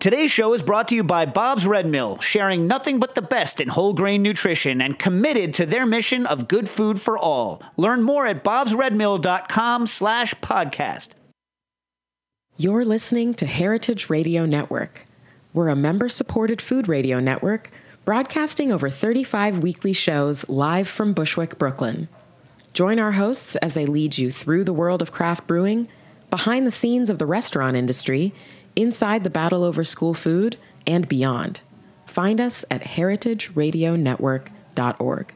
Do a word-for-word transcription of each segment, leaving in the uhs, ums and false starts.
Today's show is brought to you by Bob's Red Mill, sharing nothing but the best in whole grain nutrition and committed to their mission of good food for all. Learn more at bobsredmill.com slash podcast. You're listening to Heritage Radio Network. We're a member-supported food radio network broadcasting over thirty-five weekly shows live from Bushwick, Brooklyn. Join our hosts as they lead you through the world of craft brewing, behind the scenes of the restaurant industry, inside the battle over school food, and beyond. Find us at heritage radio network dot org.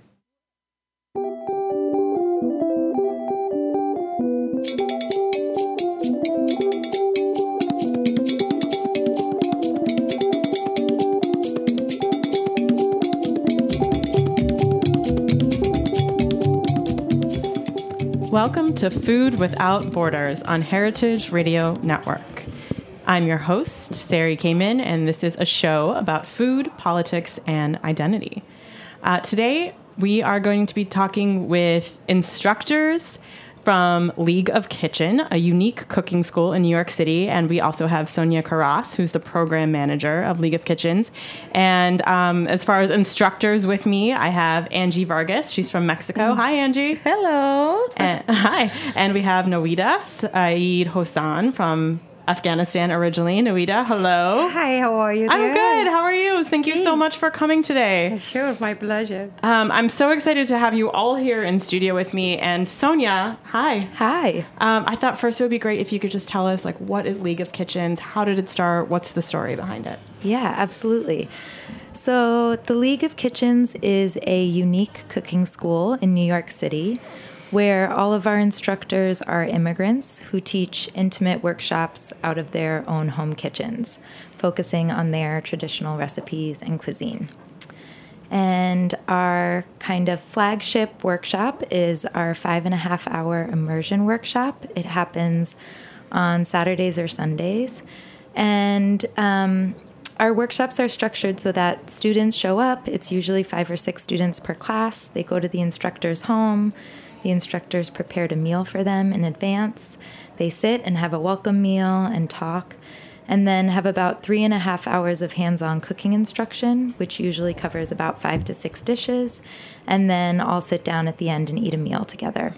Welcome to Food Without Borders on Heritage Radio Network. I'm your host, Sari Kamen, and this is a show about food, politics, and identity. Uh, today, we are going to be talking with instructors from League of Kitchen, a unique cooking school in New York City. And we also have Sonia Carras, who's the program manager of League of Kitchens. And um, as far as instructors with me, I have Angie Vargas. She's from Mexico. Hi, Angie. Hello. And, hi. And we have Noida Saeed Hossan from Afghanistan originally. Noida, hello. Hi, how are you? I'm there? good. How are you? Thank you so much for coming today. Sure, my pleasure. Um, I'm so excited to have you all here in studio with me. And Sonia, hi. Hi. Um, I thought first it would be great if you could just tell us, like, what is League of Kitchens? How did it start? What's the story behind it? Yeah, absolutely. So the League of Kitchens is a unique cooking school in New York City, where all of our instructors are immigrants who teach intimate workshops out of their own home kitchens, focusing on their traditional recipes and cuisine. And our kind of flagship workshop is our five and a half hour immersion workshop. It happens on Saturdays or Sundays. And um, our workshops are structured so that students show up. It's usually five or six students per class. They go to the instructor's home. The instructors prepared a meal for them in advance. They sit and have a welcome meal and talk, and then have about three and a half hours of hands-on cooking instruction, which usually covers about five to six dishes, and then all sit down at the end and eat a meal together.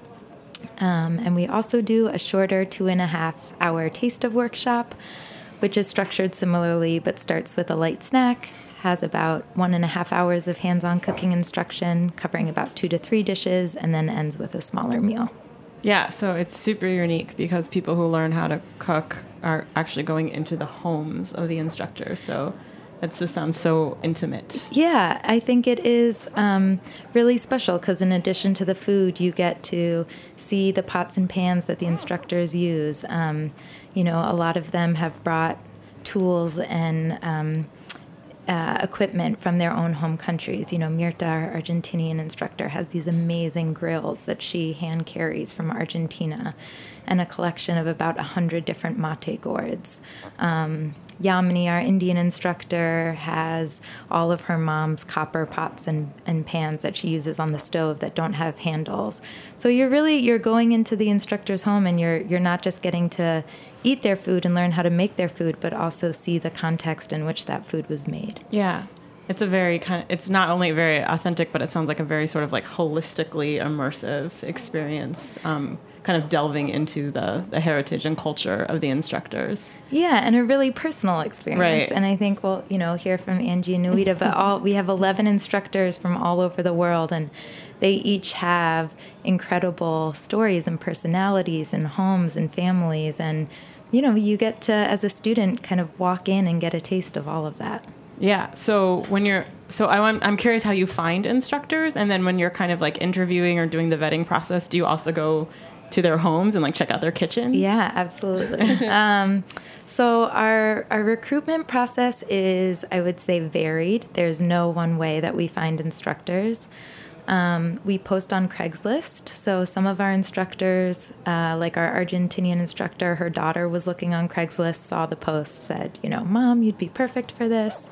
Um, and we also do a shorter two and a half hour taste of workshop, which is structured similarly but starts with a light snack, has about one and a half hours of hands-on cooking instruction, covering about two to three dishes, and then ends with a smaller meal. Yeah, so it's super unique because people who learn how to cook are actually going into the homes of the instructors. So that just sounds so intimate. Yeah, I think it is um, really special because in addition to the food, you get to see the pots and pans that the instructors use. Um, you know, a lot of them have brought tools and um, Uh, equipment from their own home countries. You know, Mirta, our Argentinian instructor, has these amazing grills that she hand carries from Argentina and a collection of about one hundred different mate gourds. Um, Yamini, our Indian instructor, has all of her mom's copper pots and, and pans that she uses on the stove that don't have handles. So you're really, you're going into the instructor's home and you're you're not just getting to eat their food and learn how to make their food, but also see the context in which that food was made. Yeah. It's a very kind of, it's not only very authentic, but it sounds like a very sort of like holistically immersive experience, um, kind of delving into the, the heritage and culture of the instructors. Yeah, and a really personal experience. Right. And I think we'll, you know, hear from Angie and Noida, but all we have eleven instructors from all over the world, and they each have incredible stories and personalities and homes and families. And, you know, you get to, as a student, kind of walk in and get a taste of all of that. Yeah. So when you're, so I want, I'm curious how you find instructors, and then when you're kind of like interviewing or doing the vetting process, do you also go to their homes and like check out their kitchens? Yeah, absolutely. um, so our our recruitment process is, I would say, varied. There's no one way that we find instructors. Um, we post on Craigslist. So some of our instructors, uh, like our Argentinian instructor, her daughter was looking on Craigslist, saw the post, said, you know, Mom, you'd be perfect for this.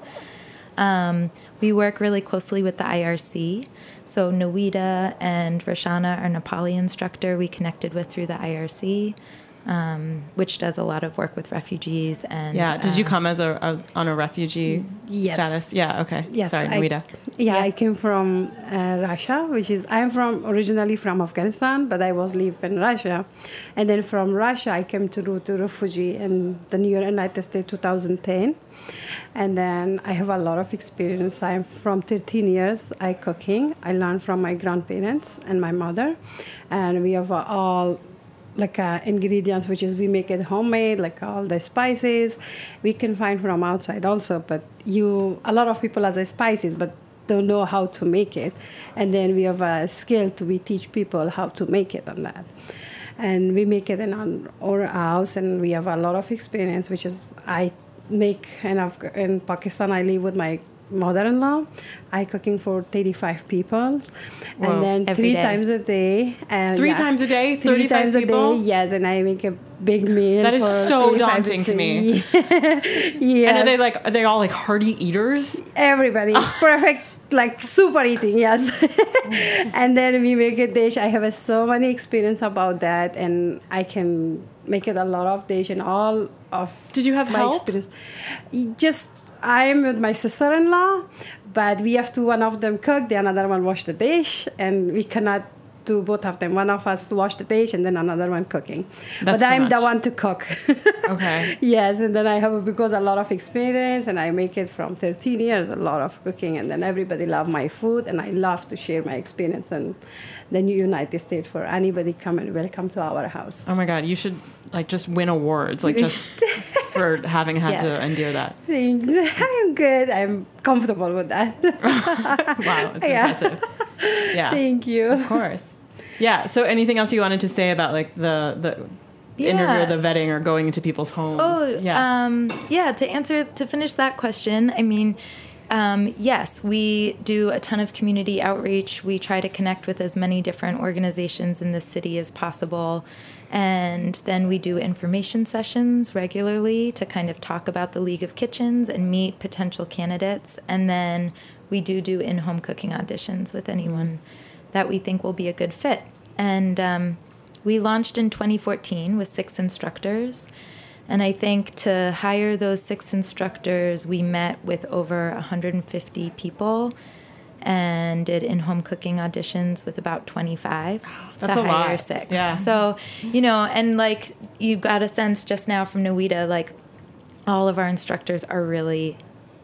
Um, we work really closely with the I R C. So Noida and Roshana, our Nepali instructor, we connected with through the I R C. um, which does a lot of work with refugees. And Yeah. Did you uh, come as a as, on a refugee Yes. status? Yeah. Okay. Yes, Sorry, I- Nuita. Yeah, I came from uh, Russia, which is I'm from originally from Afghanistan, but I was live in Russia, and then from Russia I came to to refugee in the New United States two thousand ten, and then I have a lot of experience. I'm from thirteen years. I cooking. I learned from my grandparents and my mother, and we have uh, all like uh, ingredients, which is we make it homemade, like all the spices we can find from outside also, but you a lot of people has the spices but don't know how to make it, and then we have a skill to we teach people how to make it on that, and we make it in our house, and we have a lot of experience, which is I make in, Af- in Pakistan. I live with my mother-in-law. I cooking for thirty-five people, Whoa. and then Every three day. times a day. And Three yeah, times a day, three thirty-five times people? a day. Yes, and I make a big meal. That is for so thirty-five daunting to people. Yes. And are they like are they all like hearty eaters? Everybody is perfect, like super eating, yes. And then we make a dish. I have a, so many experience about that, and I can make it a lot of dish and all of. Did you have my help? experience. Just I'm with my sister-in-law, but we have to one of them cook, the another one wash the dish, and we cannot do both of them. One of us wash the dish and then another one cooking. That's but too I'm the much. one to cook. Okay. Yes, and then I have because a lot of experience, and I make it from thirteen years, a lot of cooking, and then everybody love my food, and I love to share my experience in the New United States for anybody come and welcome to our house. Oh my God, you should like just win awards, like just for having had Yes. to endure that. Thanks. I'm good. I'm comfortable with that. Wow, it's Yeah. impressive. Yeah, Thank you. of course. Yeah. So, anything else you wanted to say about like the the interview, Yeah. or the vetting, or going into people's homes? Oh, yeah. Um, yeah. To answer, to finish that question, I mean, um, yes, we do a ton of community outreach. We try to connect with as many different organizations in the city as possible. And then we do information sessions regularly to kind of talk about the League of Kitchens and meet potential candidates. And then we do do in-home cooking auditions with anyone that we think will be a good fit. And um, we launched in twenty fourteen with six instructors. And I think to hire those six instructors, we met with over one hundred fifty people and did in-home cooking auditions with about twenty-five That's to a hire lot. six. Yeah. So, you know, and like you got a sense just now from Nuita, like all of our instructors are really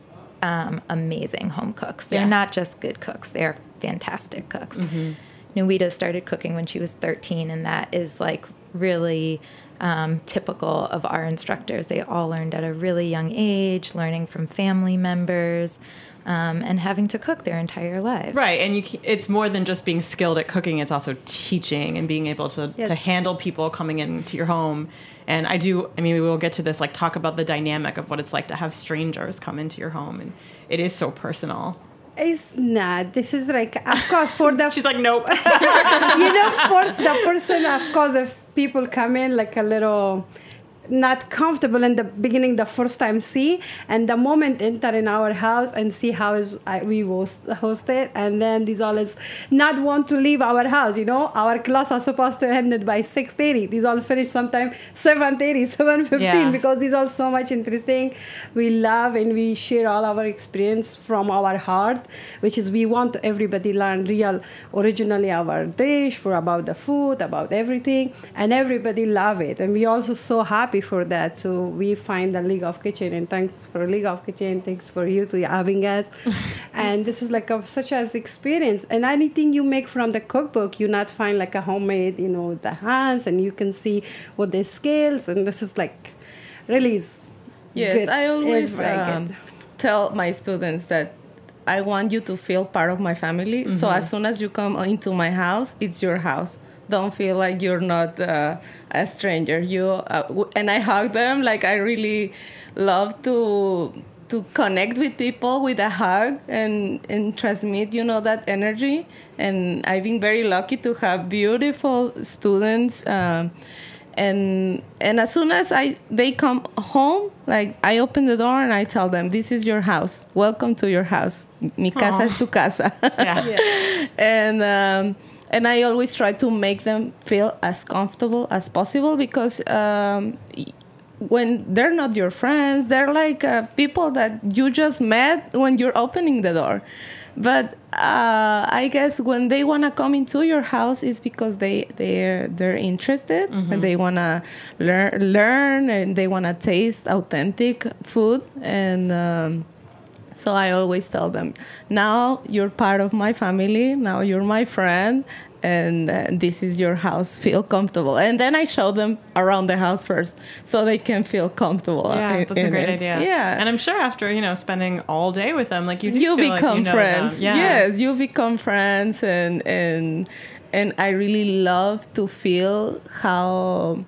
um, amazing home cooks. They're Yeah. not just good cooks, they're fantastic cooks. Mm-hmm. Nuita started cooking when she was thirteen, and that is like really um, typical of our instructors. They all learned at a really young age, learning from family members, um, and having to cook their entire lives. Right, and you, ca- it's more than just being skilled at cooking. It's also teaching and being able to, to Yes. handle people coming into your home. And I do, I mean, we will get to this, like talk about the dynamic of what it's like to have strangers come into your home. And it is so personal. It's not. This is like, of course, for the She's like, nope. you know, force the person, of course, if people come in like a little not comfortable in the beginning, the first time see, and the moment enter in our house and see how is I, we host, host it, and then these all is not want to leave our house. You know, our class are supposed to end it by six thirty. These all finish sometime seven thirty, seven fifteen, Yeah. because these are so much interesting. We love and we share all our experience from our heart, which is we want everybody learn real, originally our dish for about the food, about everything, and everybody love it, and we also so happy for that. So we find the League of Kitchen, and thanks for League of Kitchen, thanks for you to having us. And this is like a such as experience, and anything you make from the cookbook, you not find like a homemade, you know, the hands, and you can see what the skills, and this is like really is Yes, good. I It's always very um, good. tell my students that I want you to feel part of my family. Mm-hmm. So as soon as you come into my house, it's your house. Don't feel like you're not uh, a stranger. You uh, w- and I hug them. Like I really love to to connect with people with a hug and and transmit, you know, that energy. And I've been very lucky to have beautiful students. Um, and and as soon as I they come home, like I open the door and I tell them, this is your house. Welcome to your house. Mi casa Aw. es tu casa. Yeah. And um, and I always try to make them feel as comfortable as possible, because um, when they're not your friends, they're like uh, people that you just met when you're opening the door. But uh, I guess when they want to come into your house is because they they're they're interested, mm-hmm. and they want to learn learn and they want to taste authentic food. And um, so I always tell them, now you're part of my family, now you're my friend, and uh, this is your house, feel comfortable. And then I show them around the house first so they can feel comfortable. Yeah, in, that's a great it. idea. Yeah. And I'm sure after, you know, spending all day with them, like you do you feel become like you know friends. them. Yeah. Yes, you become friends, and and and I really love to feel how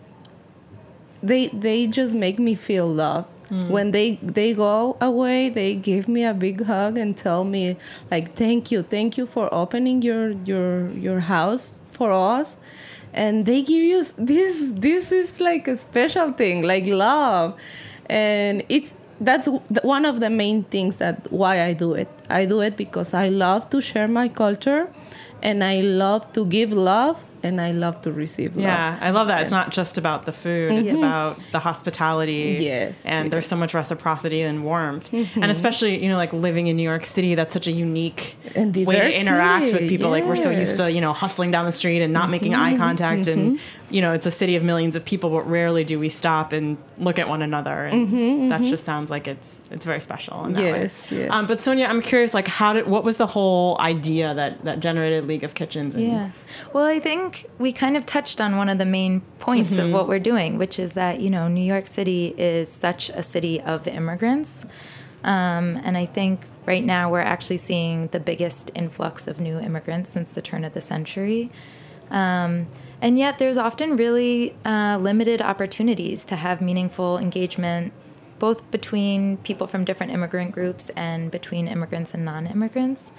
they they just make me feel loved. Mm. When they, they go away, they give me a big hug and tell me, like, thank you, thank you for opening your your your house for us. And they give you this. This is like a special thing, like love, and it's that's one of the main things that why I do it. I do it because I love to share my culture, and I love to give love. And I love to receive love. Yeah, I love that. And it's not just about the food. Mm-hmm. It's about the hospitality. Yes. And yes. there's so much reciprocity and warmth. Mm-hmm. And especially, you know, like living in New York City, that's such a unique and way to interact with people. Yes. Like we're so used to, you know, hustling down the street and not mm-hmm. making eye contact. Mm-hmm. And, you know, it's a city of millions of people, but rarely do we stop and look at one another. And mm-hmm, that mm-hmm. just sounds like it's it's very special in that yes, way. Yes. Um, but Sonia, I'm curious, like, how did what was the whole idea that, that generated League of Kitchens? And yeah. Well, I think we kind of touched on one of the main points mm-hmm. of what we're doing, which is that, you know, New York City is such a city of immigrants. Um, and I think right now we're actually seeing the biggest influx of new immigrants since the turn of the century. Um, and yet there's often really uh, limited opportunities to have meaningful engagement, both between people from different immigrant groups and between immigrants and non-immigrants.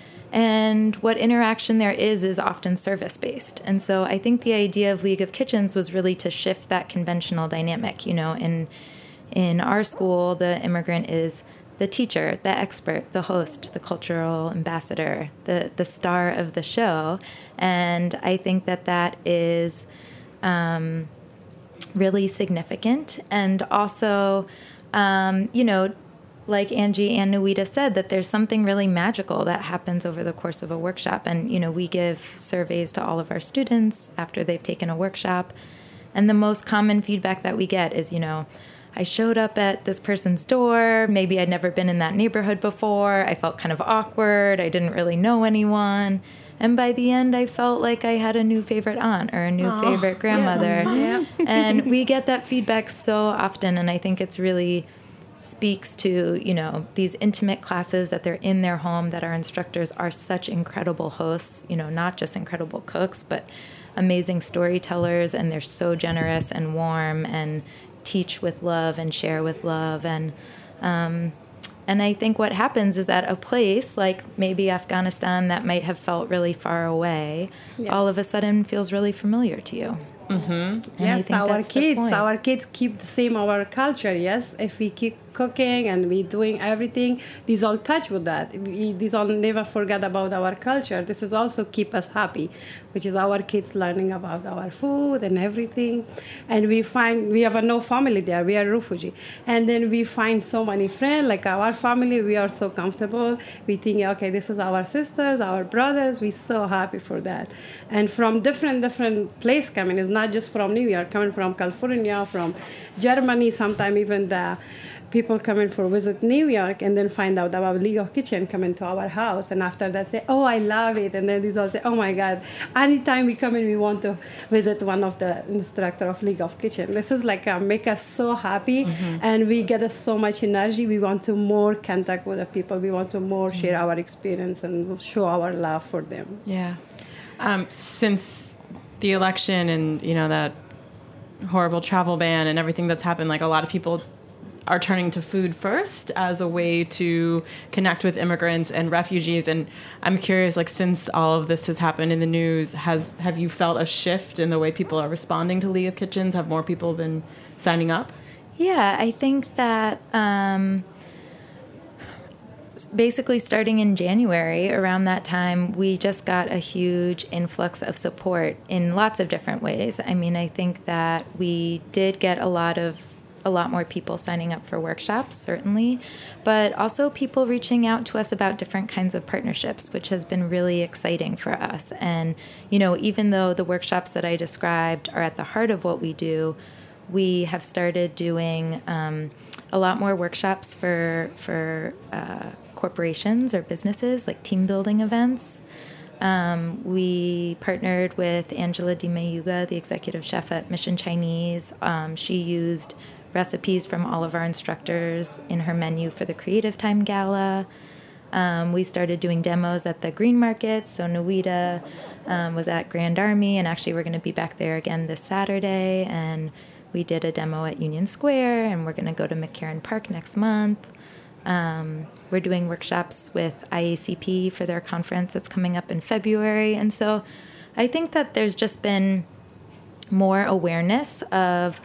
And what interaction there is is often service-based. And so I think the idea of League of Kitchens was really to shift that conventional dynamic. You know, in in our school, the immigrant is the teacher, the expert, the host, the cultural ambassador, the, the star of the show. And I think that that is um, really significant. And also, um, you know, like Angie and Nuita said, that there's something really magical that happens over the course of a workshop. And, you know, we give surveys to all of our students after they've taken a workshop. And the most common feedback that we get is, you know, I showed up at this person's door. Maybe I'd never been in that neighborhood before. I felt kind of awkward. I didn't really know anyone. And by the end, I felt like I had a new favorite aunt or a new oh, favorite grandmother. Yes. Yeah. And we get that feedback so often. And I think it's really speaks to, you know, these intimate classes that they're in their home, that our instructors are such incredible hosts, you know, not just incredible cooks, but amazing storytellers. And they're so generous and warm and teach with love and share with love. And um, and I think what happens is that a place like maybe Afghanistan that might have felt really far away, yes. all of a sudden feels really familiar to you. Mm-hmm. Yes, our kids, our kids keep the same our culture. Yes, if we keep cooking and we doing everything, these all touch with that. We, these all never forget about our culture. This is also keep us happy, which is our kids learning about our food and everything. And we find we have a no family there. We are refugee, and then we find so many friends. Like our family, we are so comfortable. We think, okay, this is our sisters, our brothers. We're so happy for that. And from different different place coming is not just from New York, coming from California, from Germany, sometimes even the people coming for visit New York and then find out about League of Kitchen coming to our house. And after that say, oh, I love it. And then these all say, oh my God, anytime we come in, we want to visit one of the instructor of League of Kitchen. This is like uh, make us so happy mm-hmm. and we get us so much energy. We want to more contact with the people. We want to more mm-hmm. share our experience and show our love for them. Yeah. Um, since the election and, you know, that horrible travel ban and everything that's happened, like a lot of people are turning to food first as a way to connect with immigrants and refugees. And I'm curious, like, since all of this has happened in the news, has have you felt a shift in the way people are responding to League of Kitchens? Have more people been signing up? Yeah, I think that um, basically starting in January, around that time, we just got a huge influx of support in lots of different ways. I mean, I think that we did get a lot of a lot more people signing up for workshops, certainly, but also people reaching out to us about different kinds of partnerships, which has been really exciting for us. And, you know, even though the workshops that I described are at the heart of what we do, we have started doing um, a lot more workshops for, for uh, corporations or businesses, like team building events. Um, we partnered with Angela Di Mayuga, the executive chef at Mission Chinese. Um, she used recipes from all of our instructors in her menu for the Creative Time Gala. Um, we started doing demos at the Green Market, so Nuita um, was at Grand Army, and actually we're going to be back there again this Saturday, and we did a demo at Union Square, and we're going to go to McCarran Park next month. Um, we're doing workshops with I A C P for their conference that's coming up in February, and so I think that there's just been more awareness of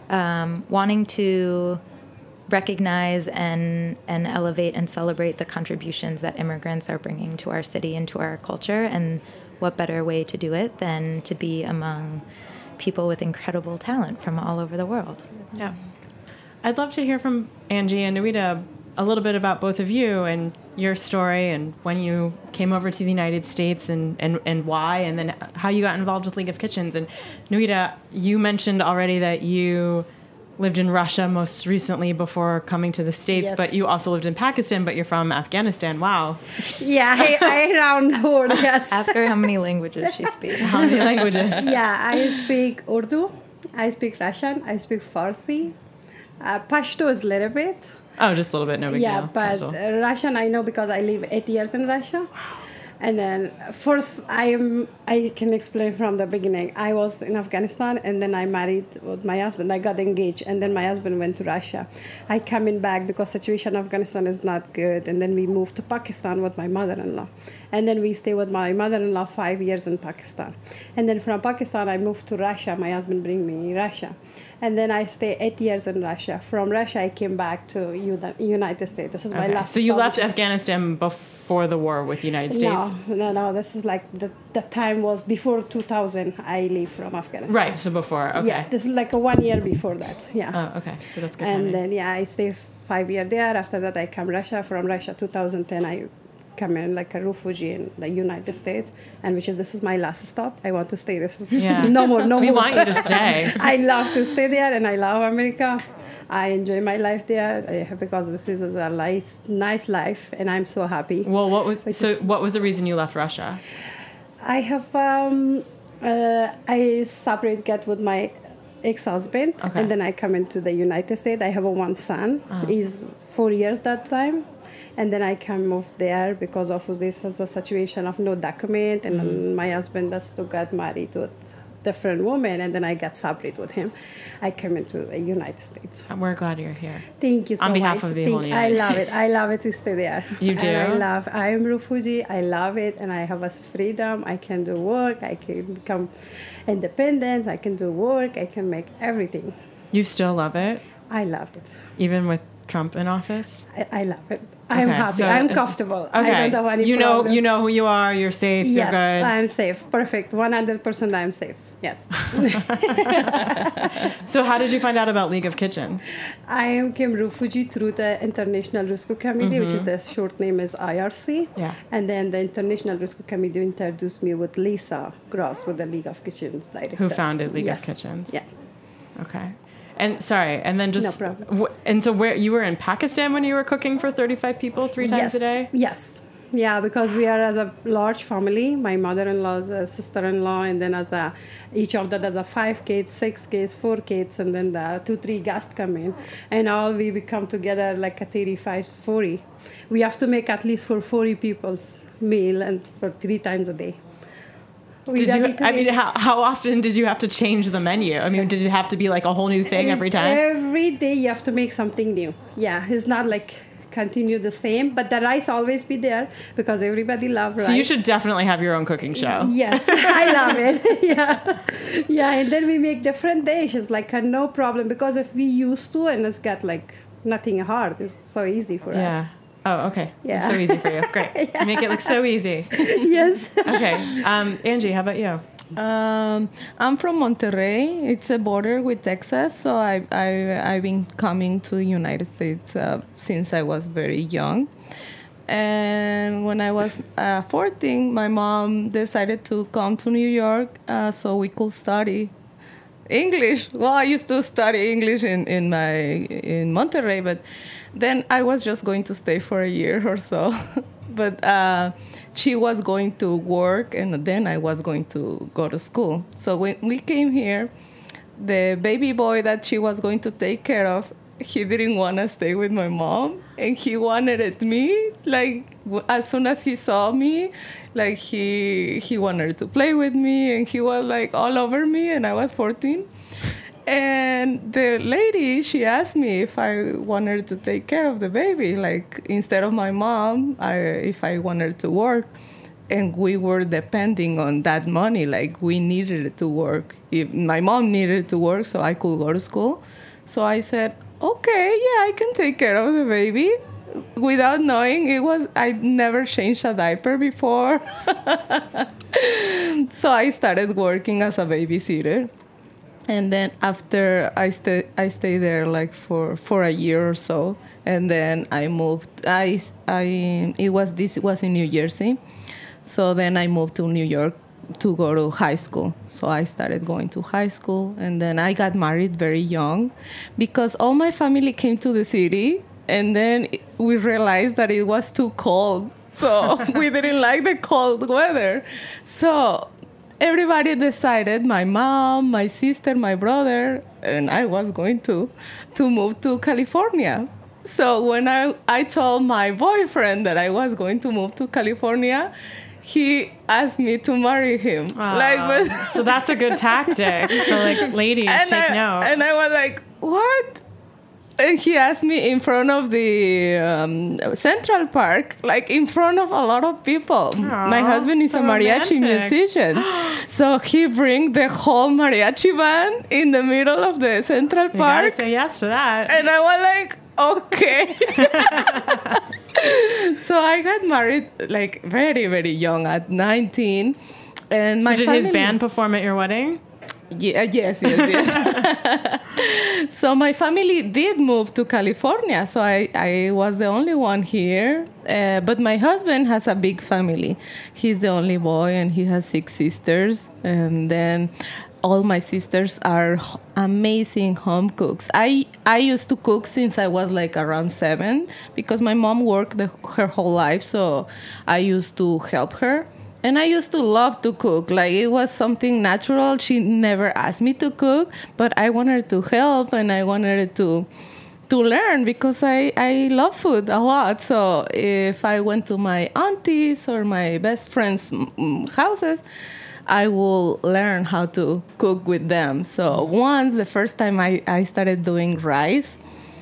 Um, wanting to recognize and and elevate and celebrate the contributions that immigrants are bringing to our city and to our culture, and what better way to do it than to be among people with incredible talent from all over the world. Yeah. I'd love to hear from Angie and Nuita a little bit about both of you and your story and when you came over to the United States and, and, and why, and then how you got involved with League of Kitchens. And Nuita, you mentioned already that you lived in Russia most recently before coming to the States, Yes. but you also lived in Pakistan, but you're from Afghanistan. Wow. Yeah, I, I around the world, yes. Ask her how many languages she speaks. How many languages? Yeah, I speak Urdu, I speak Russian, I speak Farsi. Uh, Pashto is a little bit. Oh, just a little bit, no big Yeah, deal. but Casual. uh, Russian I know because I live eight years in Russia. And then first I am I can explain from the beginning. I was in Afghanistan, and then I married with my husband. I got engaged, and then my husband went to Russia. I coming back because situation in Afghanistan is not good, and then we moved to Pakistan with my mother-in-law. And then we stayed with my mother-in-law five years in Pakistan. And then from Pakistan I moved to Russia. My husband bring me Russia. And then I stayed eight years in Russia. From Russia I came back to U- United States. This is my Okay. last So you stop, left which is- Afghanistan before the war with the United States? No, no, no. This is like the, the time was before two thousand. I leave from Afghanistan. Right, so before, okay. Yeah, this is like a one year before that. Yeah. Oh, okay. So that's good and timing. then yeah, I stay five years there. After that, I come Russia. From Russia, two thousand ten, I come in like a refugee in the United States, and which is this is my last stop. I want to stay. This is Yeah. no more, no We more. want you to stay. I love to stay there, and I love America. I enjoy my life there uh, because this is a nice, nice life, and I'm so happy. Well, what was Which so? is- What was the reason you left Russia? I have um, uh, I separate get with my ex-husband, Okay. and then I come into the United States. I have a one son. Uh-huh. He's four years that time, and then I come move there because of this is a situation of no document, and then my husband has to get married with different woman, and then I got separated with him. I come into the United States. We're glad you're here. Thank you so much. On behalf of the Thank- whole I United love States. it. I love it to stay there. You do? And I love. I am refugee. I love it, and I have a freedom. I can do work. I can become independent. I can do work. I can make everything. You still love it, I love it. even with Trump in office? I, I love it. I'm Okay, happy. so- I'm comfortable. I Okay. don't have any you know, problem. you know who you are. You're safe. Yes, You're good. I'm safe. Perfect. one hundred percent I'm safe. Yes. So, how did you find out about League of Kitchens? I am came refugee through the International Rescue Committee, which is the short name is I R C. Yeah. And then the International Rescue Committee introduced me with Lisa Gross with the League of Kitchens director. Who founded League yes. of Kitchens? Yeah. Okay. And sorry, and then just No problem. wh- and so where you were in Pakistan when you were cooking for thirty-five people three times yes. a day? Yes. Yeah, because we are as a large family. My mother-in-law, a sister-in-law, and then as a each of that has a five kids, six kids, four kids, and then the two, three guests come in, and all we become together like a thirty-five, forty. We have to make at least for forty people's meal and for three times a day. We Did don't you? need to I make- mean, how, how often did you have to change the menu? I mean, did it have to be like a whole new thing every time? Every day you have to make something new. Yeah, it's not like continue the same, but the rice always be there because everybody love rice. So you should definitely have your own cooking show. Yes, I love it. Yeah, yeah, and then we make different dishes like uh, no problem because if we used to and it's got like nothing hard, it's so easy for Yeah. us. Oh, okay. Yeah. So easy for you. Great. Yeah. You make it look so easy. Yes. Okay. Um, Angie, how about you? Um, I'm from Monterrey. It's a border with Texas, so I, I, I've been coming to the United States uh, since I was very young. And when I was uh, fourteen, my mom decided to come to New York uh, so we could study English. Well, I used to study English in, in my in Monterrey, but then I was just going to stay for a year or so. But uh, she was going to work, and then I was going to go to school. So when we came here, the baby boy that she was going to take care of, he didn't want to stay with my mom, and he wanted it me. Like, w- as soon as he saw me, like, he he wanted to play with me, and he was, like, all over me, and I was fourteen. And the lady, she asked me if I wanted to take care of the baby, like, instead of my mom, I, if I wanted to work. And we were depending on that money, like, we needed it to work. If my mom needed to work so I could go to school. So I said, okay, yeah, I can take care of the baby. Without knowing, it was, I never changed a diaper before. So I started working as a babysitter. And then after I stay, I stayed there like for, for a year or so, and then I moved. I, I it was this was in New Jersey, so then I moved to New York to go to high school. So I started going to high school, and then I got married very young, because all my family came to the city, and then we realized that it was too cold, so we didn't like the cold weather. So everybody decided, my mom, my sister, my brother, and I was going to, to move to California. So when I, I told my boyfriend that I was going to move to California, he asked me to marry him. Aw, Like, but, so that's a good tactic. So, like, ladies, and take I, note. And I was like, what? And he asked me in front of the um, Central Park, like in front of a lot of people. Aww, My husband is so a mariachi romantic. musician. So he bring the whole mariachi band in the middle of the Central You gotta Park. say yes to that. And I was like, okay. So I got married like very, very young at nineteen. And so my did family, his band perform at your wedding? yeah, yes, yes, yes. So my family did move to California, so I, I was the only one here. Uh, but my husband has a big family. He's the only boy, and he has six sisters. And then all my sisters are h- amazing home cooks. I, I used to cook since I was like around seven, because my mom worked the, her whole life, so I used to help her. And I used to love to cook. Like, it was something natural. She never asked me to cook, but I wanted to help, and I wanted to to learn, because I, I love food a lot. So if I went to my aunties or my best friends' mm, houses, I will learn how to cook with them. So once, the first time I, I started doing rice,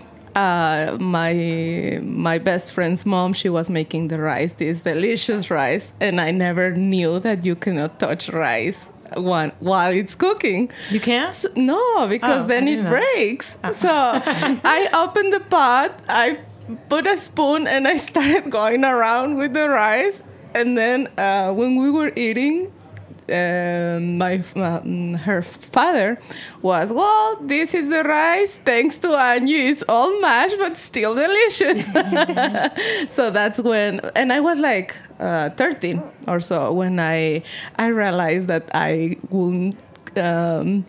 Uh, my my best friend's mom, she was making the rice, this delicious rice, and I never knew that you cannot touch rice one, while it's cooking. You can't? So, no, because Oh, then I it didn't know. breaks. So I opened the pot, I put a spoon, and I started going around with the rice. And then uh, when we were eating, um, my um, her father was, well, this is the rice. Thanks to Angie, it's all mashed, but still delicious. So that's when, and I was like uh, thirteen or so when I I realized that I wouldn't um,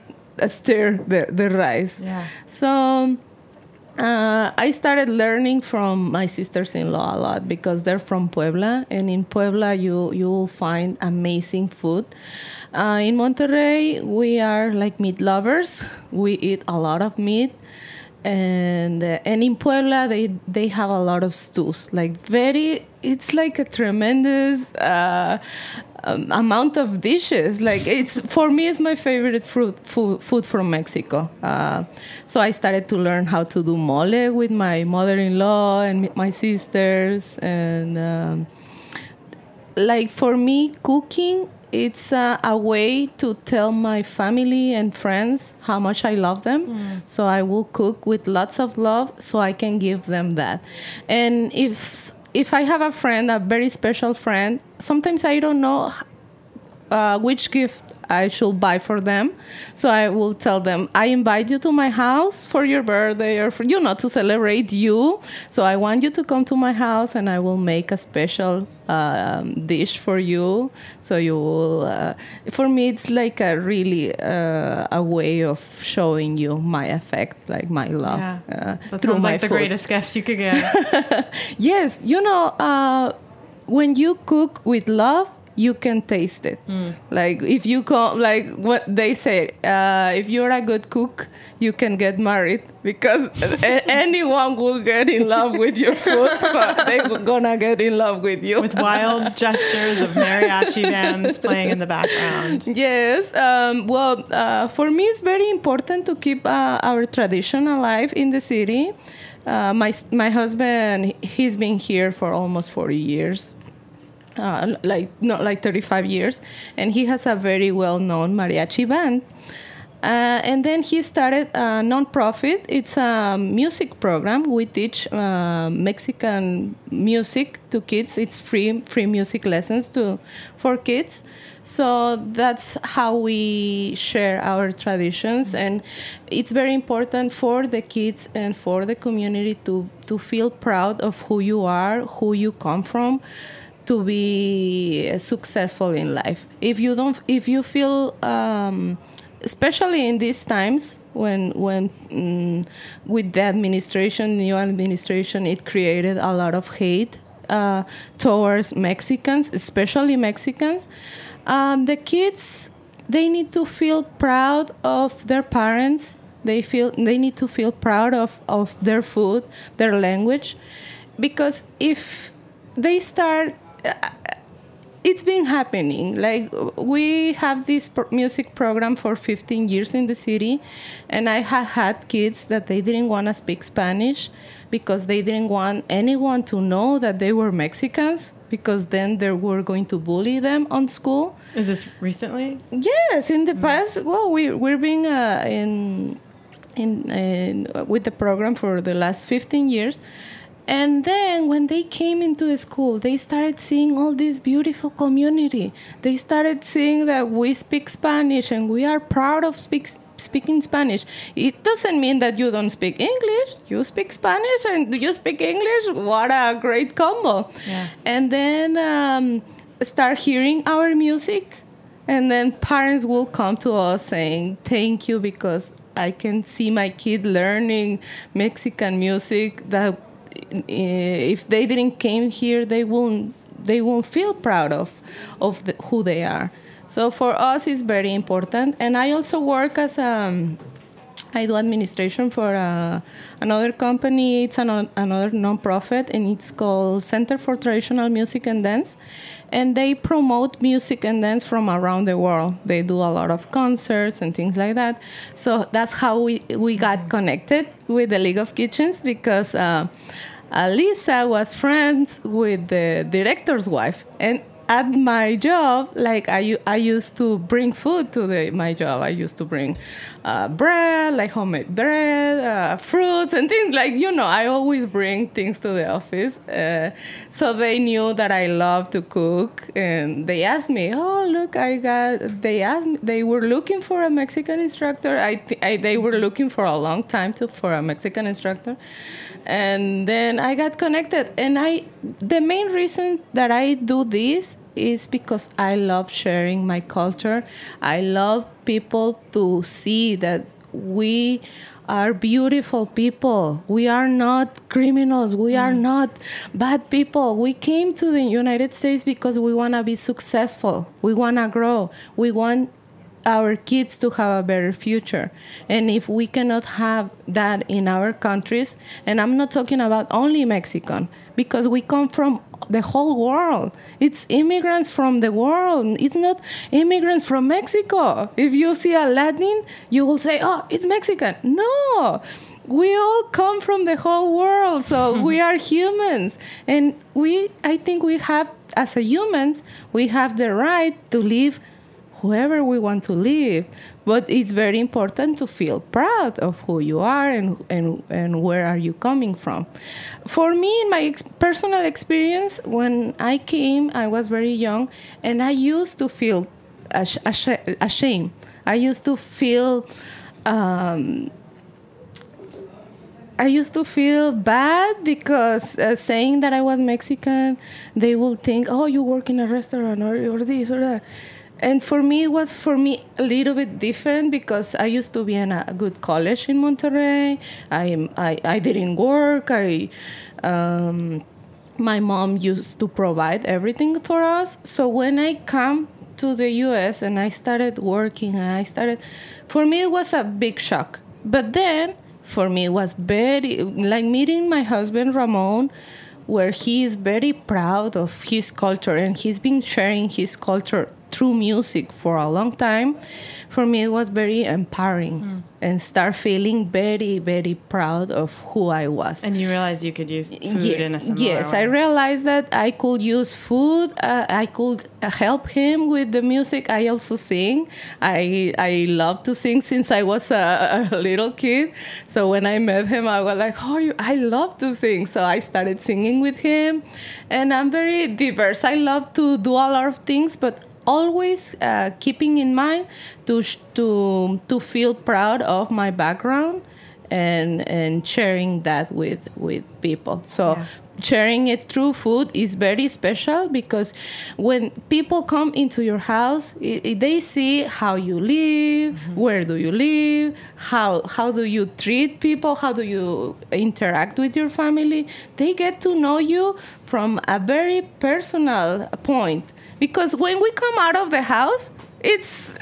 stir the the rice. Yeah. So. Uh, I started learning from my sisters-in-law a lot because they're from Puebla, and in Puebla you you will find amazing food. Uh, in Monterrey, we are like meat lovers. We eat a lot of meat, and uh, and in Puebla they they have a lot of stews. Like very, it's like a tremendous uh, um, amount of dishes. Like it's for me, it's my favorite fruit food food from Mexico. Uh, so I started to learn how to do mole with my mother-in-law and my sisters, and um, like for me, cooking it's uh, a way to tell my family and friends how much I love them. Mm. So I will cook with lots of love so I can give them that. And if if I have a friend, a very special friend, sometimes I don't know uh, which gift I should buy for them. So I will tell them, I invite you to my house for your birthday or for, you know, to celebrate you. So I want you to come to my house and I will make a special um, dish for you. So you will, uh, for me, it's like a really uh, a way of showing you my affect, like my love. Yeah. Uh, that through sounds my like the food. greatest gift you could get. Yes, you know, uh, when you cook with love, you can taste it. Mm. Like if you come, like what they say, uh, if you're a good cook, you can get married because a- anyone will get in love with your food. So they're gonna get in love with you. With wild gestures of mariachi bands playing in the background. Yes. Um, well, uh, for me, it's very important to keep uh, our tradition alive in the city. Uh, my my husband, he's been here for almost forty years. Uh, like not like thirty-five years, and he has a very well-known mariachi band. Uh, and then he started a non-profit. It's a music program. We teach uh, Mexican music to kids. It's free free music lessons to for kids. So that's how we share our traditions, and it's very important for the kids and for the community to to feel proud of who you are, who you come from, to be successful in life. If you don't, if you feel, um, especially in these times when when um, with the administration, new administration, it created a lot of hate uh, towards Mexicans, especially Mexicans. Um, the kids, they need to feel proud of their parents. They feel they need to feel proud of, of their food, their language, because if they start. Uh, it's been happening. Like, we have this pro- music program for fifteen years in the city, and I have had kids that they didn't want to speak Spanish because they didn't want anyone to know that they were Mexicans, because then they were going to bully them on school. Is this recently? Yes, in the mm. past. Well, we we're being uh, in, in in with the program for the last fifteen years. And then when they came into the school, they started seeing all this beautiful community. They started seeing that we speak Spanish and we are proud of speak, speaking Spanish. It doesn't mean that you don't speak English. You speak Spanish and you speak English. What a great combo. Yeah. And then um, start hearing our music. And then parents will come to us saying, thank you, because I can see my kid learning Mexican music that if they didn't came here, they won't they won't feel proud of of the, who they are. So for us, it's very important. And I also work as a I do administration for uh, another company. It's an, another nonprofit, and it's called Center for Traditional Music and Dance. And they promote music and dance from around the world. They do a lot of concerts and things like that. So that's how we, we got connected with the League of Kitchens, because uh, Lisa was friends with the director's wife. And at my job, like I, I used to bring food to the, my job. I used to bring uh, bread, like homemade bread, uh, fruits, and things like, you know, I always bring things to the office. Uh, so they knew that I love to cook, and they asked me, oh, look, I got, they asked me, they were looking for a Mexican instructor. I, th- I They were looking for a long time to, for a Mexican instructor. And then I got connected. And I, the main reason that I do this is because I love sharing my culture. I love people to see that we are beautiful people. We are not criminals. We mm. are not bad people. We came to the United States because we want to be successful. We want to grow. We want our kids to have a better future. And if we cannot have that in our countries, and I'm not talking about only Mexican, because we come from the whole world. It's immigrants from the world. It's not immigrants from Mexico. If you see a Latin, you will say, oh, it's Mexican. No. we all come from the whole world, so we are humans. And we, I think we have, as a humans, we have the right to live whoever we want to live. But it's very important to feel proud of who you are and, and, and where are you coming from. For me, in my ex- personal experience, when I came, I was very young, and I used to feel ash- ash- ashamed. I used to feel... Um, I used to feel bad because uh, saying that I was Mexican, they would think, oh, you work in a restaurant or, or this or that. And for me, it was for me a little bit different because I used to be in a good college in Monterrey. I I, I didn't work. I um, my mom used to provide everything for us. So when I come to the U S and I started working and I started, for me it was a big shock. But then for me it was very, like meeting my husband Ramon, where he is very proud of his culture and he's been sharing his culture through music for a long time. For me, it was very empowering mm. and start feeling very, very proud of who I was. And you realized you could use food yeah, in a similar yes, way. I realized that I could use food. Uh, I could help him with the music. I also sing. I I love to sing since I was a, a little kid. So when I met him, I was like, oh, you, I love to sing. So I started singing with him. And I'm very diverse. I love to do a lot of things, but always uh, keeping in mind to sh- to to feel proud of my background and and sharing that with with people. So yeah. Sharing it through food is very special because when people come into your house, it, it, they see how you live, mm-hmm. where do you live, how how do you treat people, how do you interact with your family. They get to know you from a very personal point. Because when we come out of the house, it's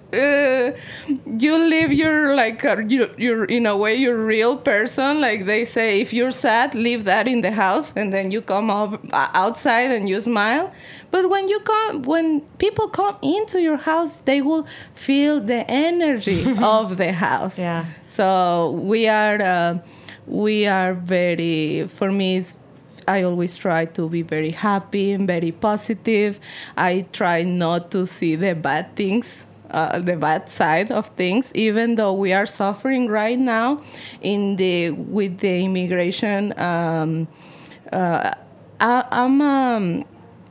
uh, you live your like uh, you, you're in a way you're a real person. Like they say, if you're sad, leave that in the house, and then you come up outside and you smile. But when you come, when people come into your house, they will feel the energy of the house. Yeah. So we are uh, we are very. For me, it's. I always try to be very happy and very positive. I try not to see the bad things, uh, the bad side of things, even though we are suffering right now in the with the immigration. Um, uh, I, I'm. Um,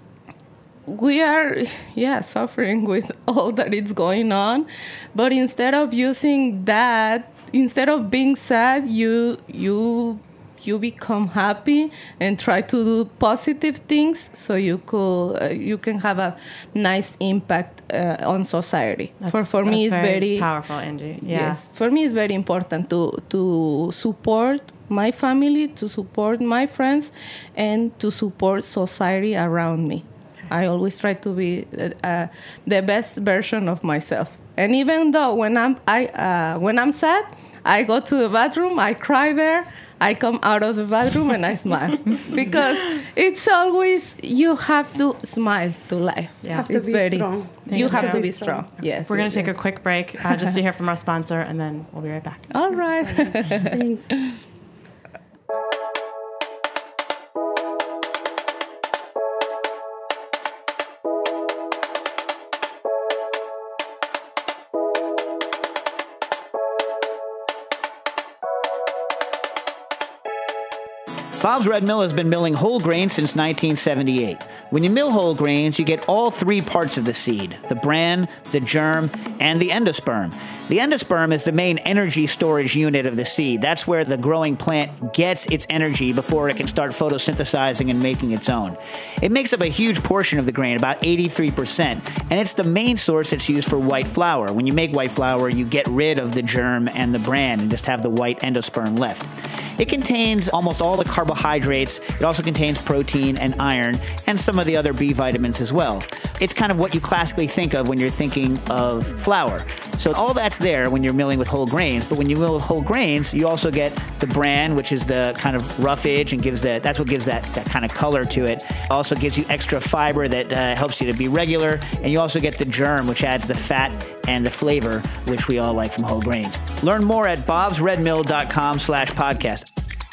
we are, yeah, suffering with all that is going on, but instead of using that, instead of being sad, you you. you become happy and try to do positive things so you could uh, you can have a nice impact uh, on society. That's, for for me, it's very, very powerful, Angie. Yeah. Yes, for me, it's very important to to support my family, to support my friends, and to support society around me. Okay. I always try to be uh, the best version of myself. And even though when I'm I uh, when I'm sad, I go to the bathroom, I cry there. I come out of the bathroom and I smile because it's always you have to smile to life. You have to it's be very, strong. You have to be strong. Yes. We're going to take a quick break uh, just to hear from our sponsor, and then we'll be right back. All right. Thanks. Bob's Red Mill has been milling whole grains since nineteen seventy-eight. When you mill whole grains, you get all three parts of the seed, the bran, the germ, and the endosperm. The endosperm is the main energy storage unit of the seed. That's where the growing plant gets its energy before it can start photosynthesizing and making its own. It makes up a huge portion of the grain, about eighty-three percent, and it's the main source that's used for white flour. When you make white flour, you get rid of the germ and the bran and just have the white endosperm left. It contains almost all the carbohydrates. It also contains protein and iron and some of the other B vitamins as well. It's kind of what you classically think of when you're thinking of flour. So all that's there when you're milling with whole grains. But when you mill with whole grains, you also get the bran, which is the kind of roughage and gives that, that's what gives that, that kind of color to it. Also gives you extra fiber that uh, helps you to be regular. And you also get the germ, which adds the fat and the flavor, which we all like from whole grains. Learn more at bobsredmill.com slash podcast.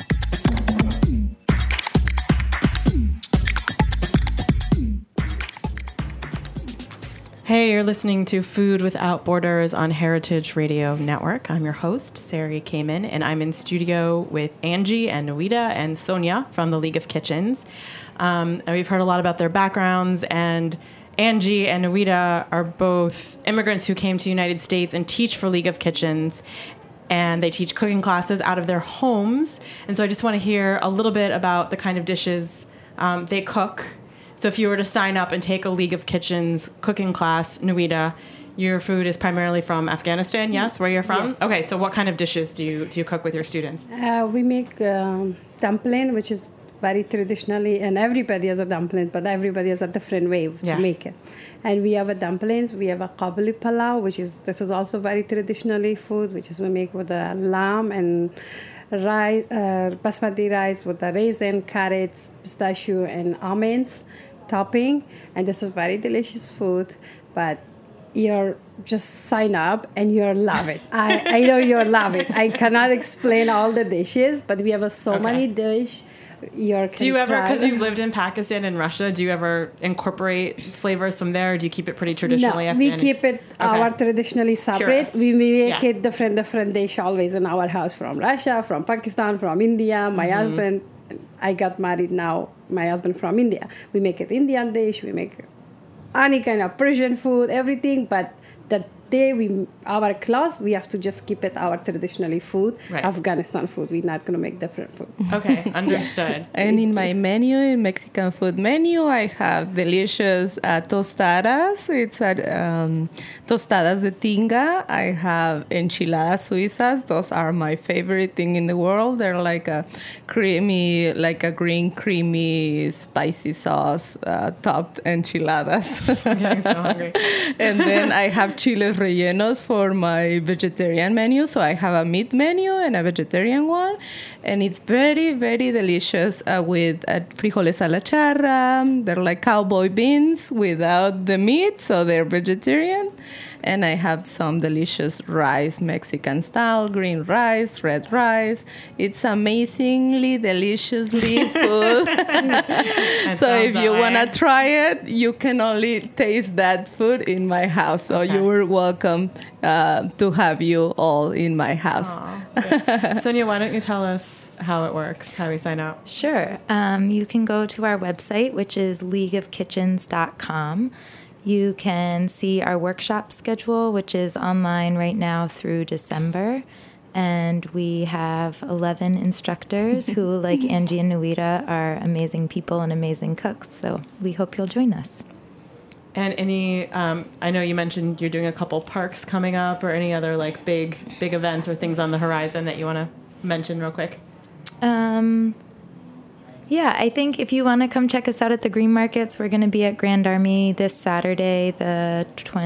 Hey, you're listening to Food Without Borders on Heritage Radio Network. I'm your host, Sari Kamen, and I'm in studio with Angie and Noita and Sonia from the League of Kitchens. Um, and we've heard a lot about their backgrounds, and Angie and Noita are both immigrants who came to the United States and teach for League of Kitchens, and they teach cooking classes out of their homes. And so I just want to hear a little bit about the kind of dishes um, they cook. So if you were to sign up and take a League of Kitchens cooking class, Noita, your food is primarily from Afghanistan, yes? Where you're from? Yes. Okay, so what kind of dishes do you do you cook with your students? Uh, we make um, dumpling, which is very traditionally, and everybody has a dumpling, but everybody has a different way Yeah. to make it. And we have a dumplings, we have a kabuli palau, which is, this is also very traditionally food, which is we make with a lamb and rice, uh, basmati rice with the raisin, carrots, pistachio, and almonds topping. And this is very delicious food, but you're just sign up and you'll love it. I, I know you'll love it. I cannot explain all the dishes, but we have a, so Okay. many dishes. You're Do you ever, because you've lived in Pakistan and Russia, do you ever incorporate flavors from there, or do you keep it pretty traditionally No, Afghan? we keep it Okay. our traditionally separate. Purist. We make Yeah. it different, different dish always in our house, from Russia, from Pakistan, from India. My Mm-hmm. husband, I got married now, my husband from India. We make it Indian dish, we make any kind of Persian food, everything, but the day we, our class, we have to just keep it our traditionally food, Right. Afghanistan food. We're not going to make different foods. Okay, understood. And in my menu, in Mexican food menu, I have delicious uh, tostadas. It's a, um, tostadas de tinga. I have enchiladas suizas. Those are my favorite thing in the world. They're like a creamy, like a green, creamy, spicy sauce uh, topped enchiladas. I'm getting so hungry. And then I have chiles rellenos for my vegetarian menu. So I have a meat menu and a vegetarian one. And it's very, very delicious uh, with uh, frijoles a la charra. They're like cowboy beans without the meat, so they're vegetarian. And I have some delicious rice, Mexican style, green rice, red rice. It's amazingly, deliciously food. So if you want to try it, you can only taste that food in my house. So Okay. you are welcome uh, to have you all in my house. Aw, Sonia, why don't you tell us how it works, how we sign up? Sure. Um, you can go to our website, which is league of kitchens dot com. You can see our workshop schedule, which is online right now through December. And we have eleven instructors who, like Angie and Noita, are amazing people and amazing cooks. So we hope you'll join us. And any, um, I know you mentioned you're doing a couple parks coming up, or any other like big, big events or things on the horizon that you want to mention real quick? Um, yeah, I think if you want to come check us out at the Green Markets, we're going to be at Grand Army this Saturday, the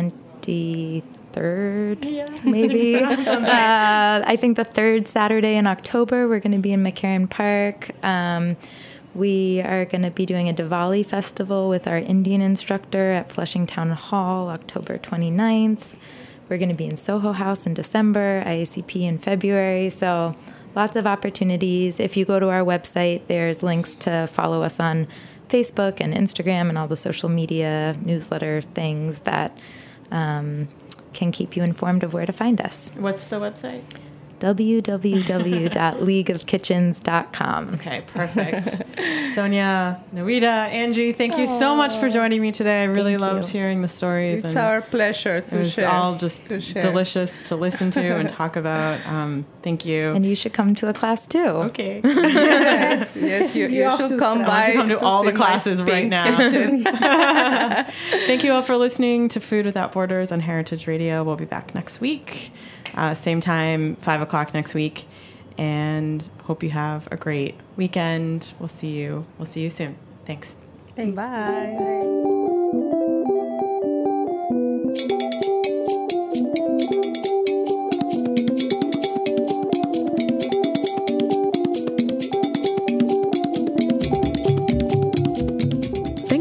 twenty-third, maybe. uh, I think the third Saturday in October, we're going to be in McCarran Park. Um, we are going to be doing a Diwali festival with our Indian instructor at Flushing Town Hall, October twenty-ninth. We're going to be in Soho House in December, I A C P in February. So lots of opportunities. If you go to our website, there's links to follow us on Facebook and Instagram and all the social media newsletter things that um, can keep you informed of where to find us. What's the website? w w w dot league of kitchens dot com. Okay, perfect. Sonia, Noita, Angie, thank you so much for joining me today. I really Thank loved you. hearing the stories. It's and our pleasure to it was share. all just to share. delicious to listen to and talk about. Um, thank you. And you should come to a class too. Okay. Yes, yes, you, you have should to come try. I want by to come to all the see my classes right pink now. kitchen. Thank you all for listening to Food Without Borders on Heritage Radio. We'll be back next week, uh, same time, five o'clock next week. And hope you have a great weekend. We'll see you. We'll see you soon. Thanks. Thanks. Bye.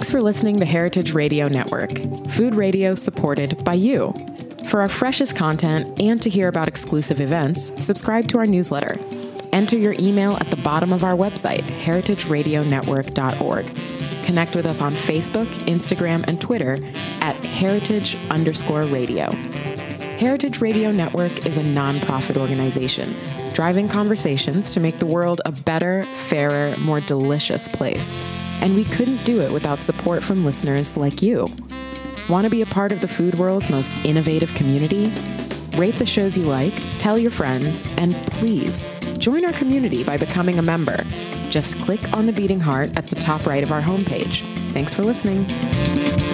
Thanks for listening to Heritage Radio Network, food radio supported by you. For our freshest content and to hear about exclusive events, subscribe to our newsletter. Enter your email at the bottom of our website, heritage radio network dot org. Connect with us on Facebook, Instagram, and Twitter at heritage underscore radio. Heritage Radio Network is a nonprofit organization driving conversations to make the world a better, fairer, more delicious place. And we couldn't do it without support from listeners like you. Want to be a part of the food world's most innovative community? Rate the shows you like, tell your friends, and please join our community by becoming a member. Just click on the beating heart at the top right of our homepage. Thanks for listening.